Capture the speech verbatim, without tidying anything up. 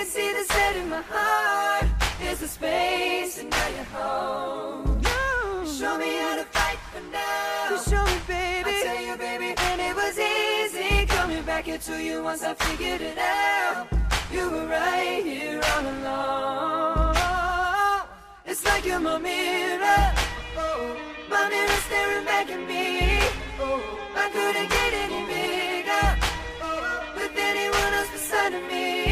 see the set in my heart. There's a space and now you're home. You show me how to fight for now. You show me, baby. I tell you, baby, and it was easy coming back here to you once I figured it out. You were right here all along. It's like you're my mirror. Oh, my mirror staring back at me. Oh, I couldn't get any bigger with anyone else beside of me.